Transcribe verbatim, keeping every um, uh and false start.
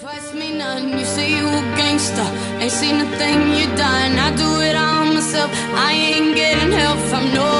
Trust me none, you say you a gangster. Ain't seen a thing you done. I do it all myself. I ain't getting help from no